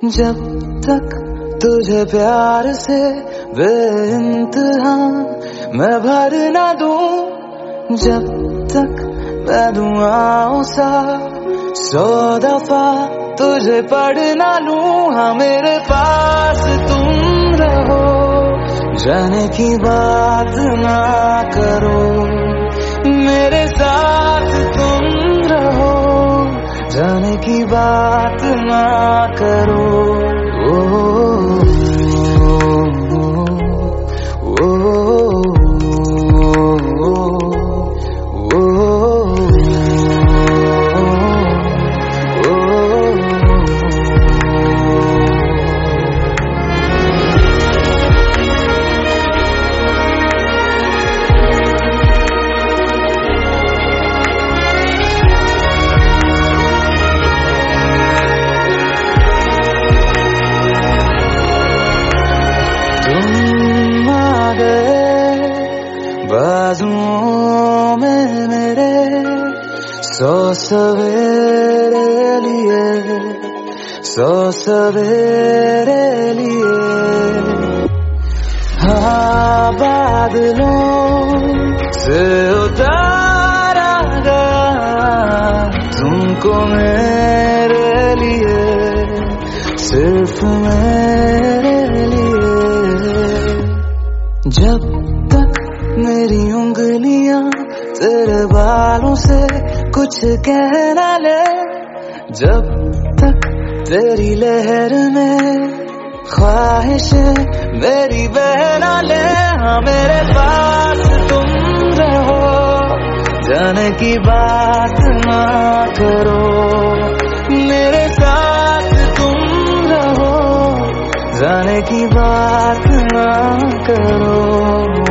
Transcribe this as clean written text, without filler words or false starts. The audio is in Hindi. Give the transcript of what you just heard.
जब तक तुझे प्यार से बेइंतहा मैं भर ना दूं, जब तक मैं दुआओं सा 100 दफा तुझे पढ़ ना लूं। हाँ मेरे पास तुम रहो, जाने की बात ना करो, मेरे साथ तुम रहो, जाने की बात ना करो। बाजुओं में मेरे 100 सवेरे लिए, 100 सवेरे लिए। हाँ बादलों से उतारा गया तुमको मेरे लिए, सिर्फ मेरे लिए। जब तक मेरी उंगलियां तेरे बालों से कुछ कह ना ले, जब तक तेरी लहर में ख्वाहिशें मेरी बह ना ले। हाँ मेरे पास तुम रहो, जाने की बात ना करो, मेरे साथ तुम रहो, जाने की बात ना करो।